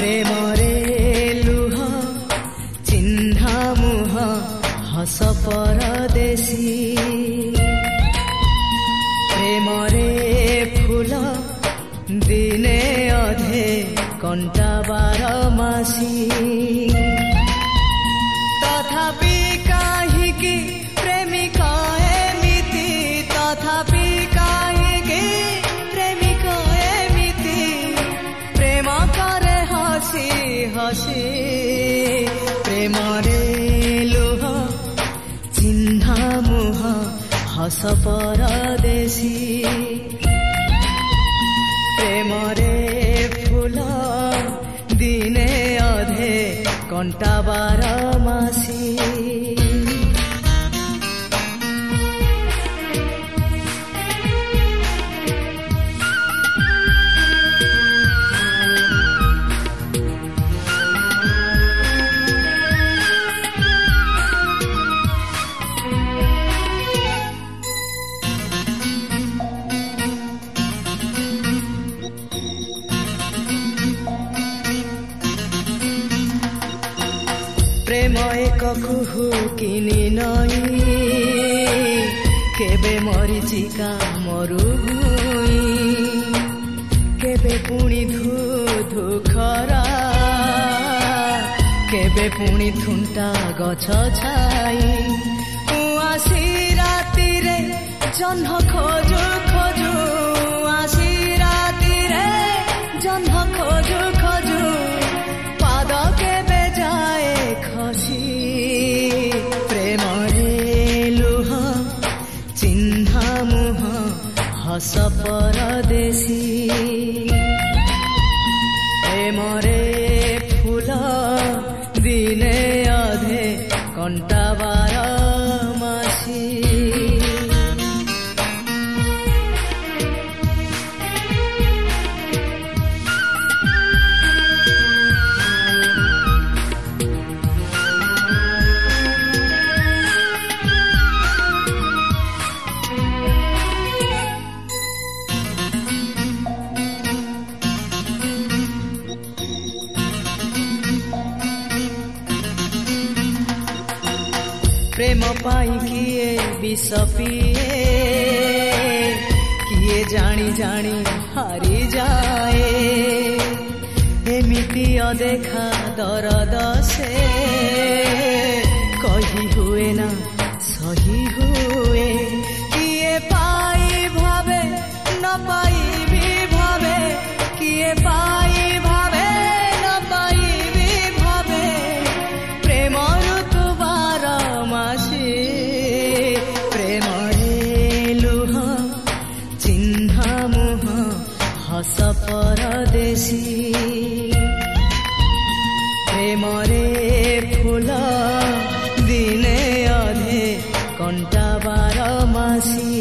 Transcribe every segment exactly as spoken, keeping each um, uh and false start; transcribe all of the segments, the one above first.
ପ୍ରେମରେ ଲୁହ ଚିହ୍ନା ମୁହଁ ହସ ପରଦେଶୀ ପ୍ରେମରେ ଫୁଲ ଦିନେ ଅଧେ କଣ୍ଟା ବାର ମାସି ତଥାପି କାହିଁକି ପ୍ରେମିକ ଏମିତି ତଥାପି କାହିଁକି ପ୍ରେମିକ ଏମିତି ପ୍ରେମ କରେ ହସି ହସି ପ୍ରେମରେ ଲୁହ ଚିହ୍ନା ମୁହଁ ହସ ପରଦେଶୀ ପ୍ରେମରେ ଫୁଲ ଦିନେ ଅଧେ କଣ୍ଟା ବାର ମାସି প্রেম এক কুহু কিনি নই কেবে মরিচিকা মরুভূমি কেবে পুଣି ধু ধু খরা কেবে পুଣି থুন্টা গছ ছাই আসি রাতিরে জহ্ন খোঁজু খোঁজু আসি রাতিরে জহ্ন খোঁজু খোঁজু পাদ কেবে যায় খসি প্রেমরে লুহ চিহ্না মুহ হস পরদেশী প্রেমরে ফুল দিনে অধে কণ্টা বার মাসি প্রেম পাই কিয়ে বিষ পিয়ে কিয়ে জানি জানি হারি যায় এমিতি অদেখা দরদ সে কহি হুয়ে না সহি হুয়ে কিয়ে পাই ভাবে ন পাইবি ভাবে কিয়ে পাই ভাবে ন পাইবি ভাবে প্রেম ঋতু বার মাসে প্রেমরে লুহ চিহ্না মুহ হস পরদেশী প্রেমরে ফুল দিনে অধে কণ্টা বার মাসি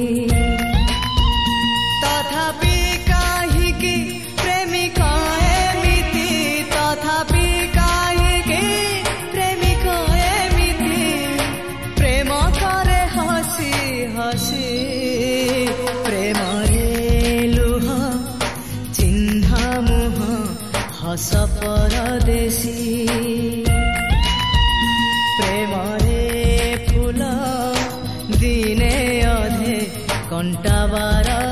তথাপি কাহিকি প্রেমিক এমিতি তথাপি কাহিকি প্রেমিক এমিতি প্রেম করে হসি হসি প্রেমরে লুহ চিহ্না মুহ হস পরদেশী প্রেমরে ফুল দিনে অধে কণ্টা বার